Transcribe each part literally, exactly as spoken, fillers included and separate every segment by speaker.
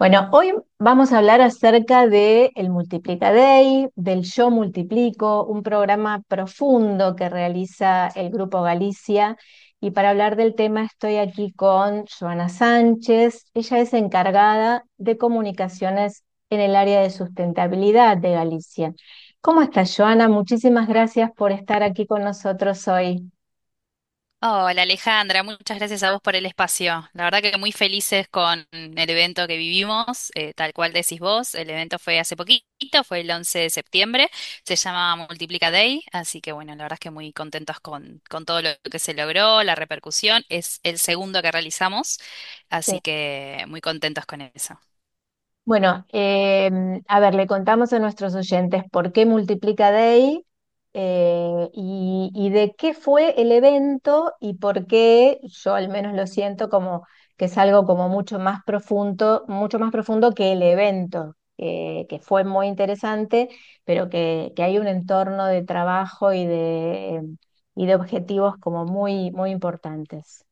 Speaker 1: Bueno, hoy vamos a hablar acerca de el Multiplica Day, del Yo Multiplico, un programa profundo que realiza el Grupo Galicia. Y para hablar del tema estoy aquí con Joana Sánchez. Ella es encargada de comunicaciones en el área de sustentabilidad de Galicia. ¿Cómo estás, Joana? Muchísimas gracias por estar aquí con nosotros hoy.
Speaker 2: Hola Alejandra, muchas gracias a vos por el espacio. La verdad que muy felices con el evento que vivimos, eh, tal cual decís vos. El evento fue hace poquito, fue el once de septiembre, se llama Multiplica Day, así que bueno, la verdad es que muy contentos con, con todo lo que se logró, la repercusión. Es el segundo que realizamos, así que muy contentos con eso.
Speaker 1: Bueno, eh, a ver, le contamos a nuestros oyentes por qué Multiplica Day, eh, y, y de qué fue el evento y por qué yo al menos lo siento como que es algo como mucho más profundo, mucho más profundo que el evento, que que fue muy interesante, pero que, que hay un entorno de trabajo y de, y de objetivos como muy, muy importantes.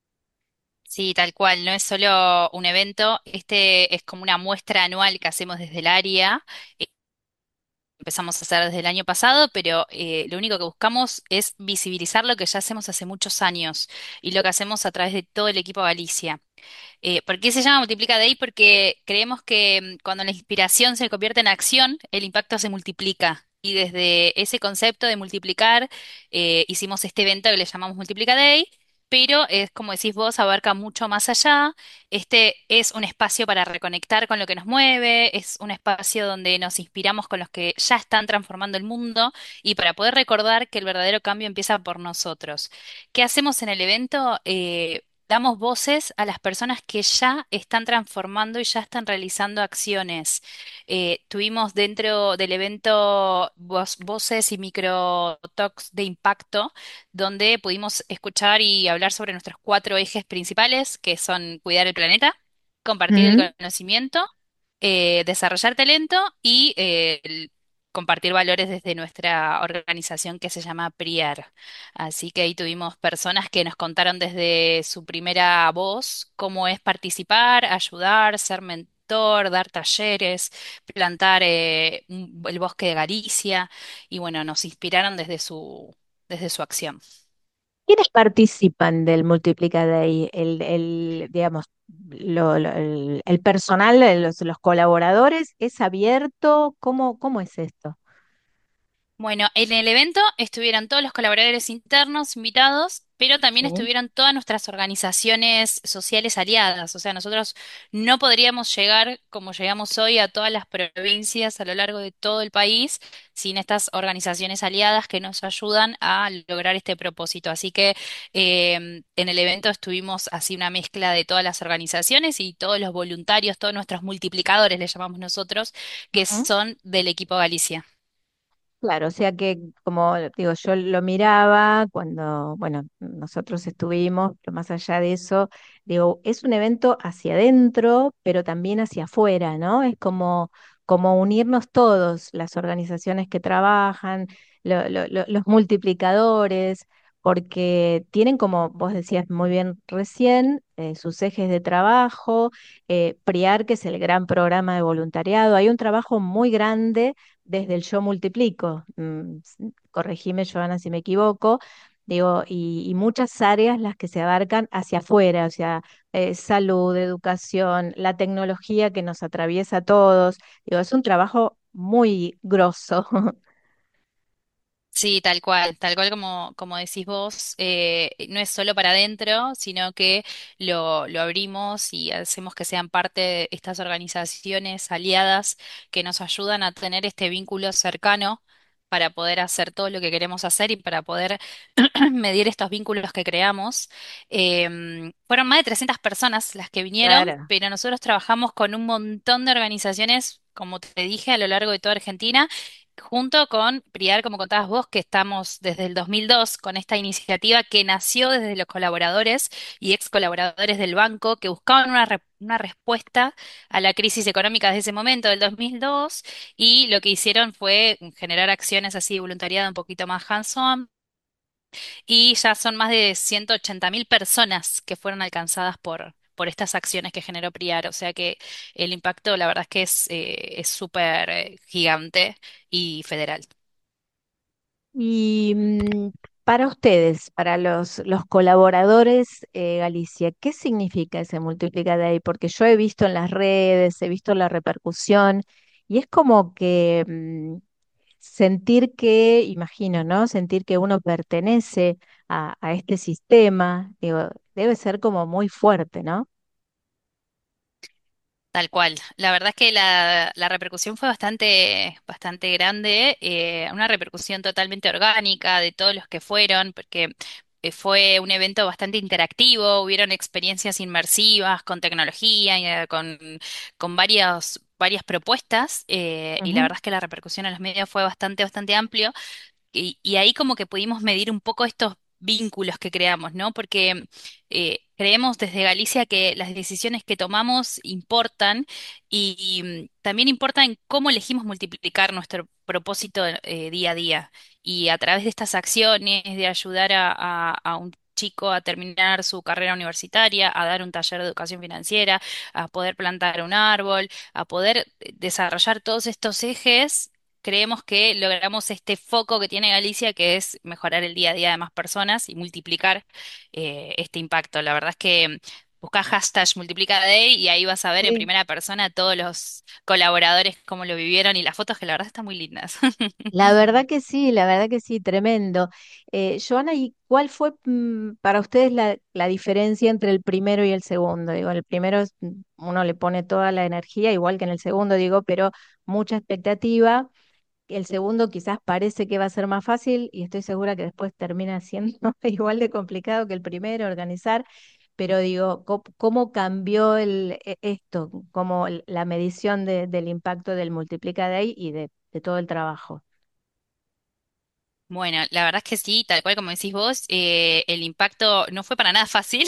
Speaker 2: Sí, tal cual, no es solo un evento, este es como una muestra anual que hacemos desde el área. Empezamos a hacer desde el año pasado, pero eh, lo único que buscamos es visibilizar lo que ya hacemos hace muchos años y lo que hacemos a través de todo el equipo Galicia. Eh, ¿por qué se llama Multiplica Day? Porque creemos que mm, cuando la inspiración se convierte en acción, el impacto se multiplica. Y desde ese concepto de multiplicar, eh, hicimos este evento que le llamamos Multiplica Day, pero es como decís vos, abarca mucho más allá. Este es un espacio para reconectar con lo que nos mueve, es un espacio donde nos inspiramos con los que ya están transformando el mundo y para poder recordar que el verdadero cambio empieza por nosotros. ¿Qué hacemos en el evento? Eh, Damos voces a las personas que ya están transformando y ya están realizando acciones. Eh, tuvimos dentro del evento voz- voces y micro talks de impacto, donde pudimos escuchar y hablar sobre nuestros cuatro ejes principales, que son cuidar el planeta, compartir el
Speaker 1: Ujú.
Speaker 2: conocimiento, eh, desarrollar talento y eh, el- compartir valores desde nuestra organización que se llama PRIAR. Así que ahí tuvimos personas que nos contaron desde su primera voz cómo es participar, ayudar, ser mentor, dar talleres, plantar eh, un- el bosque de Galicia y bueno, nos inspiraron desde su, desde su acción.
Speaker 1: ¿Quiénes participan del Multiplica Day? El, el, digamos, lo- lo- el, el personal, eh, los, los colaboradores, ¿es abierto? ¿Cómo, cómo es esto?
Speaker 2: Bueno, en el evento estuvieron todos los colaboradores internos invitados, pero también
Speaker 1: Sí.
Speaker 2: estuvieron todas nuestras organizaciones sociales aliadas. O sea, nosotros no podríamos llegar como llegamos hoy a todas las provincias a lo largo de todo el país sin estas organizaciones aliadas que nos ayudan a lograr este propósito. Así que em, en el evento estuvimos así una mezcla de todas las organizaciones y todos los voluntarios, todos nuestros multiplicadores, le llamamos nosotros, que
Speaker 1: Ujú.
Speaker 2: son del equipo Galicia.
Speaker 1: Claro, o sea que, como digo, yo lo miraba cuando, bueno, nosotros estuvimos, pero más allá de eso, digo, es un evento hacia adentro, pero también hacia afuera, ¿no? Es como, como unirnos todos, las organizaciones que trabajan, lo- lo- lo- los multiplicadores, porque tienen, como vos decías muy bien recién, eh, sus ejes de trabajo, eh, PRIAR, que es el gran programa de voluntariado, hay un trabajo muy grande desde el yo multiplico. Mm, s- corregime, Joana, si me equivoco. Digo, y, y muchas áreas las que se abarcan hacia afuera, o sea, eh, salud, educación, la tecnología que nos atraviesa a todos. Digo, es un trabajo muy grosso.
Speaker 2: Sí, tal cual, tal cual como, como decís vos, eh, no es solo para adentro, sino que lo, lo abrimos y hacemos que sean parte de estas organizaciones aliadas que nos ayudan a tener este vínculo cercano para poder hacer todo lo que queremos hacer y para poder medir estos vínculos que creamos. Em, fueron más de trescientas personas las que vinieron,
Speaker 1: Claro.
Speaker 2: pero nosotros trabajamos con un montón de organizaciones, como te dije, a lo largo de toda Argentina junto con Priar, como contabas vos, que estamos desde el dos mil dos con esta iniciativa que nació desde los colaboradores y ex colaboradores del banco que buscaban una, re- una respuesta a la crisis económica de ese momento, del dos mil dos, y lo que hicieron fue generar acciones así de voluntariado un poquito más hands-on, y ya son más de ciento ochenta mil personas que fueron alcanzadas por, por estas acciones que generó Priar. O sea que el impacto, la verdad es que es eh, es súper eh, gigante y federal.
Speaker 1: Y mm, para ustedes, para los, los colaboradores, eh, Galicia, ¿qué significa ese multiplica de ahí? Porque yo he visto en las redes, he visto la repercusión y es como que mm, sentir que, imagino, ¿no? Sentir que uno pertenece a, a este sistema, digo, debe ser como muy fuerte, ¿no?
Speaker 2: Tal cual. La verdad es que la, la repercusión fue bastante, bastante grande, eh, una repercusión totalmente orgánica de todos los que fueron, porque eh, fue un evento bastante interactivo, hubieron experiencias inmersivas con tecnología, y, eh, con, con varias, varias propuestas, eh, y la
Speaker 1: Ujú.
Speaker 2: verdad es que la repercusión en los medios fue bastante, bastante amplio. Y, y ahí como que pudimos medir un poco estos vínculos que creamos, ¿no? Porque eh, creemos desde Galicia que las decisiones que tomamos importan y, y, mm, también importan cómo elegimos multiplicar nuestro propósito eh, día a día. Y a través de estas acciones, de ayudar a, a- a un chico a terminar su carrera universitaria, a dar un taller de educación financiera, a poder plantar un árbol, a poder eh, desarrollar todos estos ejes, creemos que logramos este foco que tiene Galicia, que es mejorar el día a día de más personas y multiplicar eh, este impacto. La verdad es que buscá hashtag Multiplica Day y ahí vas a ver en
Speaker 1: Sí.
Speaker 2: primera persona a todos los colaboradores cómo lo vivieron y las fotos que la verdad están muy lindas.
Speaker 1: La verdad que sí, la verdad que sí, tremendo. Eh, Joana, ¿y cuál fue mm, para ustedes la, la diferencia entre el primero y el segundo? Digo, el primero es, mm, uno le pone toda la energía, igual que en el segundo, digo, pero mucha expectativa. El segundo quizás parece que va a ser más fácil y estoy segura que después termina siendo igual de complicado que el primero, organizar. Pero digo, co- ¿cómo, cambió el, e- esto? Como el- la medición de- del impacto del Multiplica Day y de, de todo el trabajo.
Speaker 2: Bueno, la verdad es que sí, tal cual como decís vos, eh, el impacto no fue para nada fácil,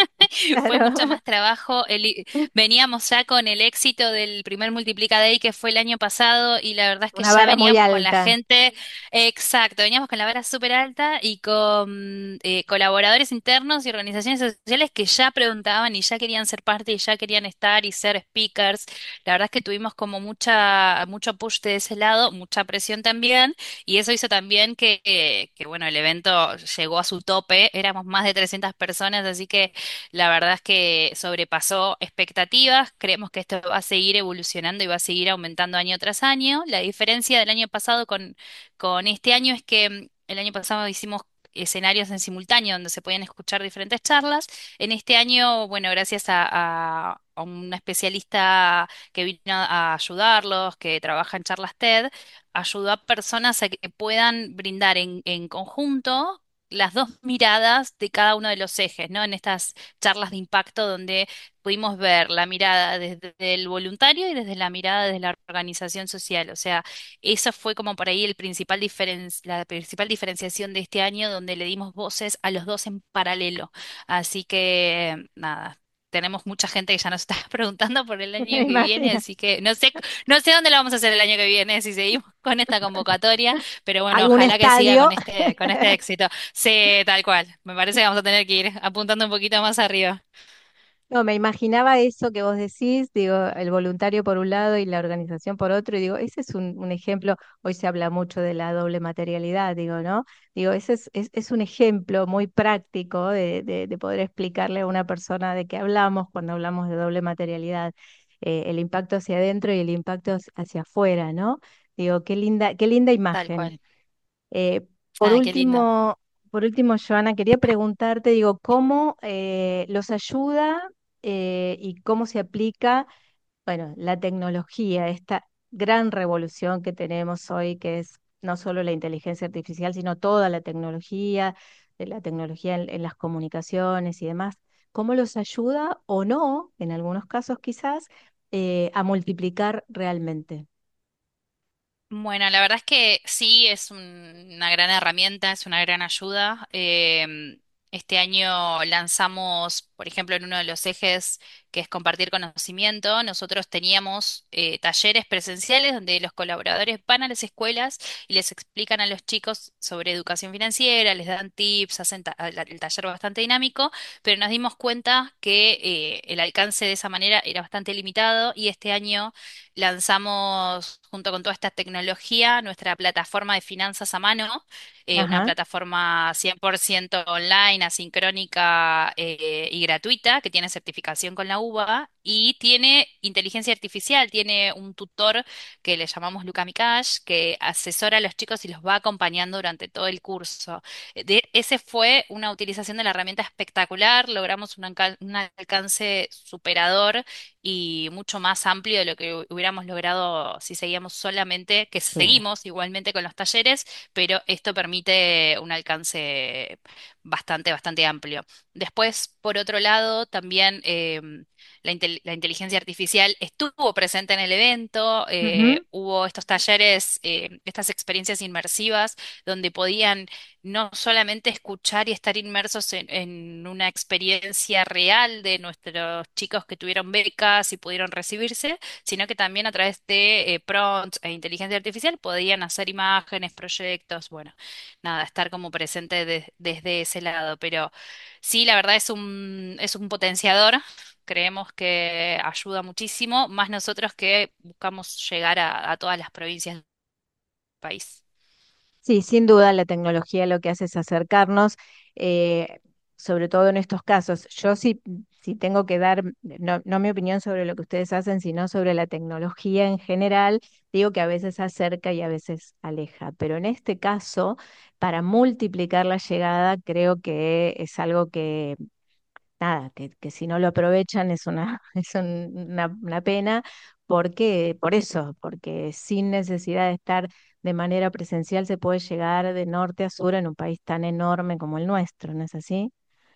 Speaker 2: fue mucho
Speaker 1: Claro,
Speaker 2: más trabajo. El i- veníamos ya con el éxito del primer Multiplica Day que fue el año pasado y la verdad es que
Speaker 1: una
Speaker 2: ya
Speaker 1: vara muy
Speaker 2: veníamos con la
Speaker 1: alta.
Speaker 2: gente, exacto, veníamos con la vara súper alta y con eh, colaboradores internos y organizaciones sociales que ya preguntaban y ya querían ser parte y ya querían estar y ser speakers. La verdad es que tuvimos como mucha, mucho push de ese lado, mucha presión también. Y eso hizo también que, que, que, bueno, el evento llegó a su tope, éramos más de trescientas personas, así que la verdad es que sobrepasó expectativas, creemos que esto va a seguir evolucionando y va a seguir aumentando año tras año. La diferencia del año pasado con, con este año es que mm, el año pasado hicimos escenarios en simultáneo donde se podían escuchar diferentes charlas. En este año, bueno, gracias a, a a una especialista que vino a ayudarlos, que trabaja en charlas TED, ayudó a personas a que puedan brindar en, en conjunto las dos miradas de cada uno de los ejes, ¿no? En estas charlas de impacto donde pudimos ver la mirada desde el voluntario y desde la mirada de la organización social. O sea, eso fue como por ahí el principal diferen- la principal diferenciación de este año, donde le dimos voces a los dos en paralelo. Así que, nada. Tenemos mucha gente que ya nos está preguntando por el
Speaker 1: Me
Speaker 2: año que viene,
Speaker 1: imagino.
Speaker 2: así que no sé no sé dónde lo vamos a hacer el año que viene si seguimos con esta convocatoria, pero bueno,
Speaker 1: ¿Algún
Speaker 2: ojalá que siga
Speaker 1: estadio?
Speaker 2: con este, con este éxito. Sí, tal cual. Me parece que vamos a tener que ir apuntando un poquito más arriba.
Speaker 1: No, me imaginaba eso que vos decís, digo, el voluntario por un lado y la organización por otro, y digo, ese es un, un ejemplo, hoy se habla mucho de la doble materialidad, digo, ¿no? Digo, ese es, es, es un ejemplo muy práctico de, de, de poder explicarle a una persona de qué hablamos cuando hablamos de doble materialidad, eh, el impacto hacia adentro y el impacto hacia hacia afuera, ¿no? Digo, qué linda, qué linda
Speaker 2: Tal
Speaker 1: imagen.
Speaker 2: cual.
Speaker 1: Eh, por
Speaker 2: Ah, qué lindo.
Speaker 1: último, por último, Joana, quería preguntarte, digo, ¿cómo eh, los ayuda eh, y cómo se aplica, bueno, la tecnología, esta gran revolución que tenemos hoy, que es no solo la inteligencia artificial, sino toda la tecnología, eh, la tecnología en, en las comunicaciones y demás? ¿Cómo los ayuda o no, en algunos casos quizás, eh, a multiplicar realmente?
Speaker 2: Bueno, la verdad es que sí, es un- una gran herramienta, es una gran ayuda. Em, este año lanzamos por ejemplo, en uno de los ejes que es compartir conocimiento, nosotros teníamos eh, talleres presenciales donde los colaboradores van a las escuelas y les explican a los chicos sobre educación financiera, les dan tips, hacen ta- la- el taller bastante dinámico, pero nos dimos cuenta que eh, el alcance de esa manera era bastante limitado y este año lanzamos, junto con toda esta tecnología, nuestra plataforma de finanzas a mano, eh, una
Speaker 1: Ajá,
Speaker 2: plataforma cien por ciento online, asincrónica eh, y gratuita, que tiene certificación con la U B A y tiene inteligencia artificial, tiene un tutor que le llamamos Luca Mikash, que asesora a los chicos y los va acompañando durante todo el curso. Eh, De, ese fue una utilización de la herramienta espectacular, logramos un, alca- un alcance superador y mucho más amplio de lo que hu- hubiéramos logrado si seguíamos solamente, que
Speaker 1: claro.
Speaker 2: seguimos igualmente con los talleres, pero esto permite un alcance bastante, bastante amplio. Después, por otro lado, también em, la, intel- la inteligencia artificial estuvo presente en el evento, eh,
Speaker 1: Ujú.
Speaker 2: hubo estos talleres, eh, estas experiencias inmersivas donde podían no solamente escuchar y estar inmersos en, en una experiencia real de nuestros chicos que tuvieron becas y pudieron recibirse, sino que también a través de eh, prompts e inteligencia artificial podían hacer imágenes, proyectos, bueno, nada, estar como presente de- desde ese lado. Pero sí, la verdad es un, es un potenciador. Creemos que ayuda muchísimo, más nosotros que buscamos llegar a, a todas las provincias del país.
Speaker 1: Sí, sin duda la tecnología lo que hace es acercarnos, eh, sobre todo en estos casos. Yo sí, sí tengo que dar, no, no mi opinión sobre lo que ustedes hacen, sino sobre la tecnología en general, digo que a veces acerca y a veces aleja, pero en este caso, para multiplicar la llegada, creo que es algo que nada, que, que si no lo aprovechan es una, es un- una, una pena, porque, por eso, porque sin necesidad de estar de manera presencial se puede llegar de norte a sur en un país tan enorme como el nuestro, ¿no es así?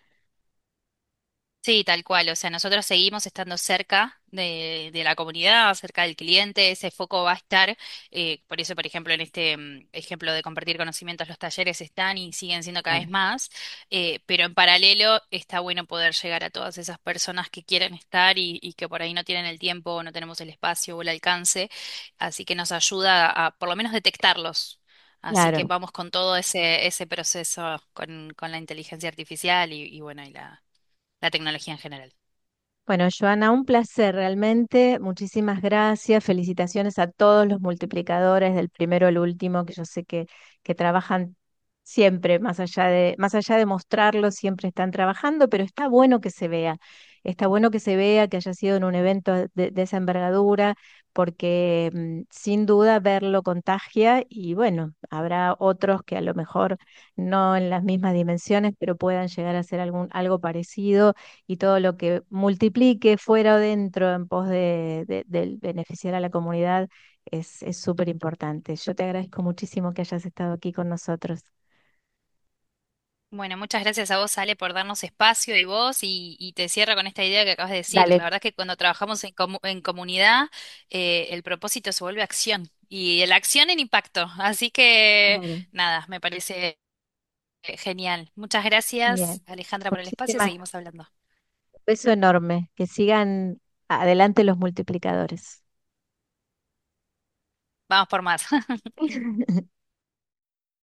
Speaker 2: Sí, tal cual. O sea, nosotros seguimos estando cerca de, de la comunidad, cerca del cliente. Ese foco va a estar. Eh, por eso, por ejemplo, en este mm, ejemplo de compartir conocimientos, los talleres están y siguen siendo cada vez
Speaker 1: Claro.
Speaker 2: más. Eh, pero en paralelo está bueno poder llegar a todas esas personas que quieren estar y, y que por ahí no tienen el tiempo, o no tenemos el espacio o el alcance. Así que nos ayuda a, por lo menos detectarlos. Así que
Speaker 1: Claro.
Speaker 2: vamos con todo ese, ese proceso con, con la inteligencia artificial y, y bueno, y la la tecnología en general.
Speaker 1: Bueno, Joana, un placer realmente. Muchísimas gracias. Felicitaciones a todos los multiplicadores del primero al último, que yo sé que, que trabajan siempre, más allá de, más allá de mostrarlo, siempre están trabajando, pero está bueno que se vea. Está bueno que se vea que haya sido en un evento de, de esa envergadura, porque mm, sin duda verlo contagia y bueno, habrá otros que a lo mejor no en las mismas dimensiones, pero puedan llegar a ser algún, algo parecido y todo lo que multiplique fuera o dentro en pos de, de- del beneficiar a la comunidad es, es súper importante. Yo te agradezco muchísimo que hayas estado aquí con nosotros.
Speaker 2: Bueno, muchas gracias a vos, Ale, por darnos espacio y voz y, y te cierro con esta idea que acabas de decir.
Speaker 1: Dale.
Speaker 2: La verdad es que cuando trabajamos en, comu- en comunidad, eh, el propósito se vuelve acción y la acción en impacto. Así que,
Speaker 1: Claro.
Speaker 2: nada, me parece eh, genial. Muchas
Speaker 1: Bien.
Speaker 2: gracias, Alejandra, por el espacio.
Speaker 1: Muchísimas.
Speaker 2: Seguimos hablando.
Speaker 1: Un beso enorme. Que sigan adelante los multiplicadores.
Speaker 2: Vamos por más.